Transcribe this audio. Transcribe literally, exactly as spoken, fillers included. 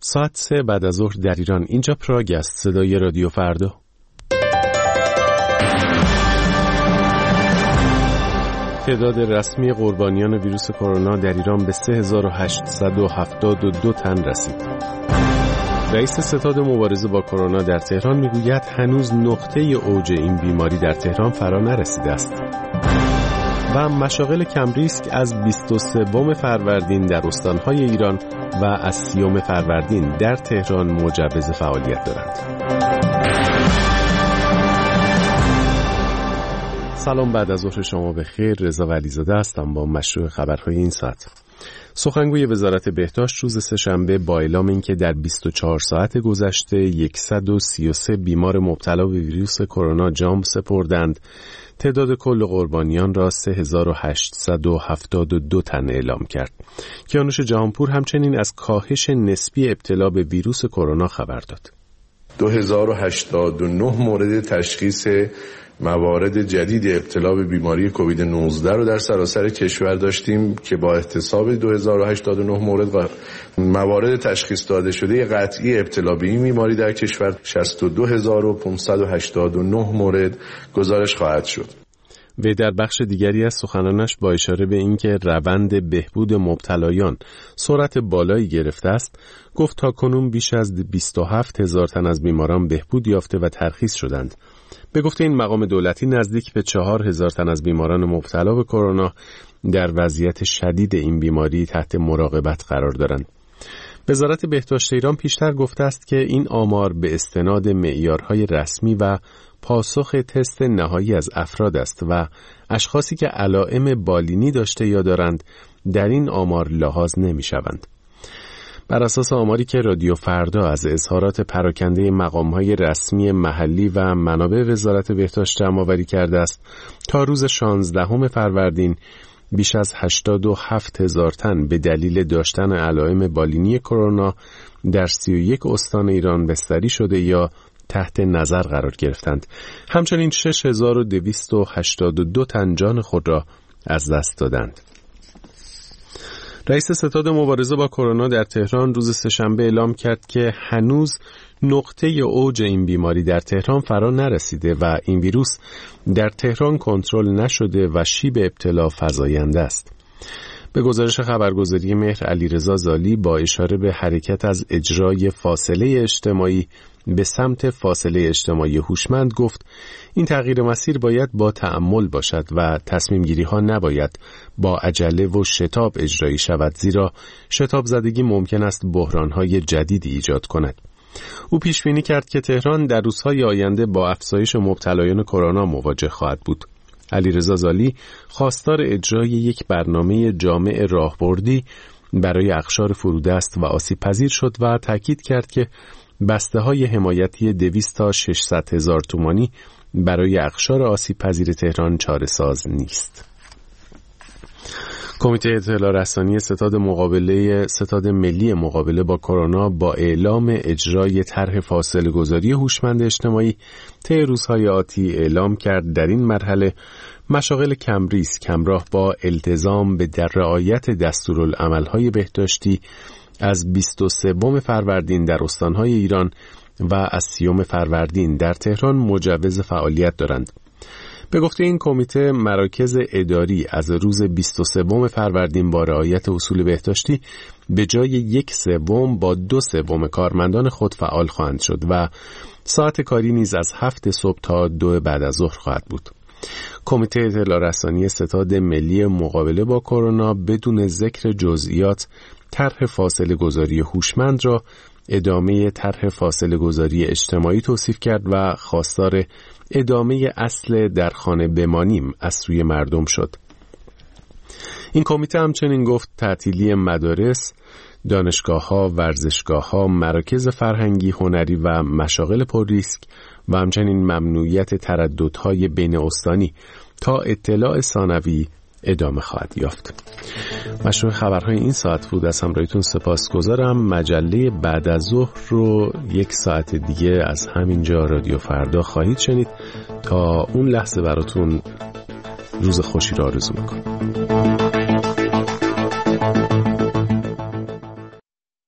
ساعت سه بعد از ظهر در ایران. اینجا پراگ است، صدای رادیو فردا. تعداد رسمی قربانیان ویروس کرونا در ایران به سه هزار و هشتصد و هفتاد و دو تن رسید. رئیس ستاد مبارزه با کرونا در تهران میگوید هنوز نقطه اوج این بیماری در تهران فرا نرسیده است. و مشاغل کم ریسک از بیست و سوم فروردین در استانهای ایران و از سیوم فروردین در تهران مجوز فعالیت دارند. سلام، بعد از ظهر شما بخیر. رضا ولیزاده هستم با مشروع خبرهای این ساعت. سخنگوی وزارت بهداشت روز سه‌شنبه با اعلام اینکه در بیست و چهار ساعت گذشته صد و سی و سه بیمار مبتلا به ویروس کرونا جان سپردند، تعداد کل قربانیان را سه هزار و هشتصد و هفتاد و دو تن اعلام کرد. کیانوش جهانپور همچنین از کاهش نسبی ابتلا به ویروس کرونا خبر داد. دو هزار و هشتاد و نه مورد تشخیص موارد جدید ابتلا به بیماری کووید نوزده رو در سراسر کشور داشتیم که با احتساب دو هزار و هشتاد و نه مورد و موارد تشخیص داده شده قطعی ابتلا به این بیماری در کشور شصت و دو هزار و پانصد و هشتاد و نه مورد گزارش خواهد شد. و در بخش دیگری از سخنانش با اشاره به اینکه روند بهبود مبتلایان سرعت بالایی گرفته است، گفت تاکنون بیش از بیست و هفت هزار تن از بیماران بهبود یافته و ترخیص شدند. به گفته این مقام دولتی نزدیک به چهار هزار تن از بیماران مبتلا به کرونا در وضعیت شدید این بیماری تحت مراقبت قرار دارند. وزارت بهداشت ایران پیشتر گفته است که این آمار به استناد معیارهای رسمی و پاسخ تست نهایی از افراد است و اشخاصی که علائم بالینی داشته یا دارند در این آمار لحاظ نمی شوند. بر اساس آماری که رادیو فردا از اظهارات پراکنده مقام‌های رسمی محلی و منابع وزارت بهداشت جمع‌آوری کرده است، تا روز شانزدهم فروردین بیش از هشتاد و هفت هزار تن به دلیل داشتن علائم بالینی کرونا در سی و یک استان ایران بستری شده یا تحت نظر قرار گرفتند. همچنین شش هزار و دویست و هشتاد و دو تن جان خود را از دست دادند. رئیس ستاد مبارزه با کرونا در تهران روز سه‌شنبه اعلام کرد که هنوز نقطه اوج این بیماری در تهران فرا نرسیده و این ویروس در تهران کنترل نشده و شیب ابتلا فزاینده است. به گزارش خبرگزاری مهر علیرضا زالی با اشاره به حرکت از اجرای فاصله اجتماعی به سمت فاصله اجتماعی هوشمند گفت این تغییر مسیر باید با تأمل باشد و تصمیم گیری ها نباید با عجله و شتاب اجرایی شود، زیرا شتاب زدگی ممکن است بحران های جدیدی ایجاد کند. او پیش بینی کرد که تهران در روزهای آینده با افزایش مبتلایان کرونا مواجه خواهد بود. علیرضا زالی خواستار اجرای یک برنامه جامع راهبردی برای اقشار فرودست و آسیب پذیر شد و تاکید کرد که بسته های حمایتی دویست تا ششصد هزار تومانی برای اقشار آسیب پذیر تهران چاره ساز نیست. کمیته اطلاع رسانی ستاد مقابله ستاد ملی مقابله با کرونا با اعلام اجرای طرح فاصله گذاری هوشمند اجتماعی طی روزهای آتی اعلام کرد در این مرحله مشاغل کم ریسک همراه با التزام به در رعایت دستورالعمل‌های بهداشتی از بیست و سوم فروردین در استانهای ایران و از سیوم فروردین در تهران مجوز فعالیت دارند. به گفته این کمیته مراکز اداری از روز بیست و سوم فروردین با رعایت اصول بهداشتی به جای یک سوم با دو سوم کارمندان خود فعال خواهند شد و ساعت کاری نیز از هفت صبح تا دو بعد از ظهر خواهد بود. کمیته اطلاع رسانی ستاد ملی مقابله با کرونا بدون ذکر جزئیات طرح فاصله گذاری هوشمند را ادامه طرح فاصله گذاری اجتماعی توصیف کرد و خواستار ادامه اصل در خانه بمانیم از سوی مردم شد. این کمیته همچنین گفت تعطیلی مدارس، دانشگاه‌ها، ورزشگاه‌ها، مراکز فرهنگی، هنری و مشاغل پر ریسک و همچنین ممنوعیت ترددهای بین استانی تا اطلاع ثانوی ادامه خواهد یافت. مشروع خبرهای این ساعت بود. از همراهیتون سپاسگزارم. مجله بعد از ظهر رو یک ساعت دیگه از همینجا رادیو فردا خواهید شنید. تا اون لحظه براتون روز خوشی را آرزو میکنم.